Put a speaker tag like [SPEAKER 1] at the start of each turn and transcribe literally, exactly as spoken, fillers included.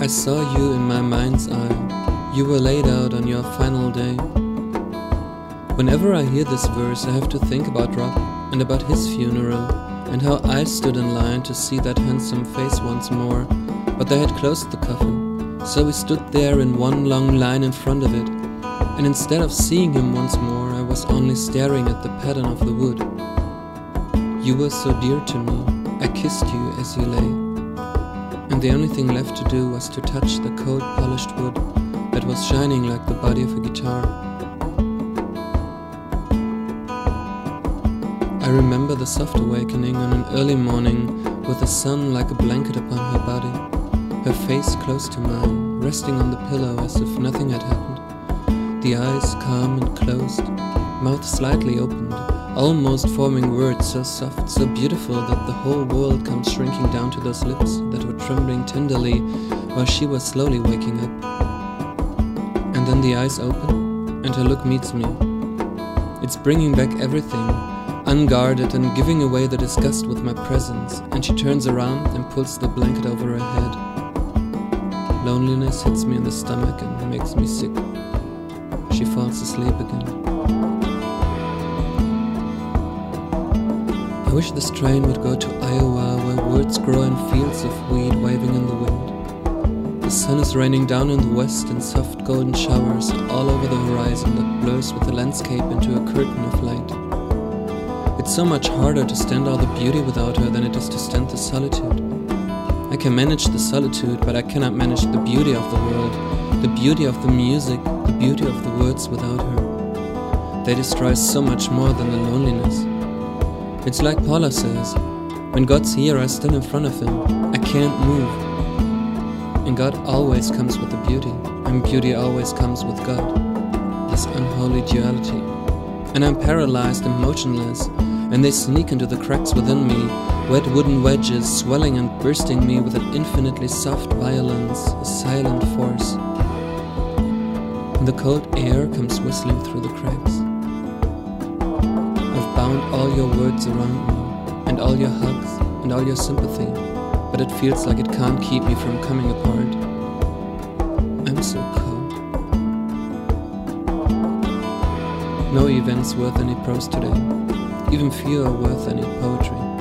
[SPEAKER 1] I saw you in my mind's eye. You were laid out on your final day. Whenever I hear this verse, I have to think about Rob and about his funeral, and how I stood in line to see that handsome face once more, but they had closed the coffin, so we stood there in one long line in front of it, and instead of seeing him once more, I was only staring at the pattern of the wood. You were so dear to me, I kissed you as you lay, and the only thing left to do was to touch the cold polished wood that was shining like the body of a guitar. I remember the soft awakening on an early morning, with the sun like a blanket upon her body, her face close to mine, resting on the pillow as if nothing had happened, the eyes calm and closed, mouth slightly opened, almost forming words so soft, so beautiful that the whole world comes shrinking down to those lips that were trembling tenderly while she was slowly waking up. And then the eyes open, and her look meets me. It's bringing back everything, unguarded and giving away the disgust with my presence, and she turns around and pulls the blanket over her head. Loneliness hits me in the stomach and makes me sick. She falls asleep again. I wish this train would go to Iowa, where words grow in fields of weed waving in the wind. The sun is raining down in the west in soft golden showers all over the horizon that blurs with the landscape into a curtain of light. It's so much harder to stand all the beauty without her than it is to stand the solitude. I can manage the solitude, but I cannot manage the beauty of the world, the beauty of the music, the beauty of the words without her. They destroy so much more than the loneliness. It's like Paula says, when God's here, I stand in front of him. I can't move. And God always comes with the beauty, and beauty always comes with God. This unholy duality. And I'm paralyzed and motionless, and they sneak into the cracks within me, wet wooden wedges swelling and bursting me with an infinitely soft violence, a silent force. And the cold air comes whistling through the cracks. I've bound all your words around me, and all your hugs, and all your sympathy, but it feels like it can't keep me from coming apart. I'm so cold. No events worth any prose today, even fewer worth any poetry.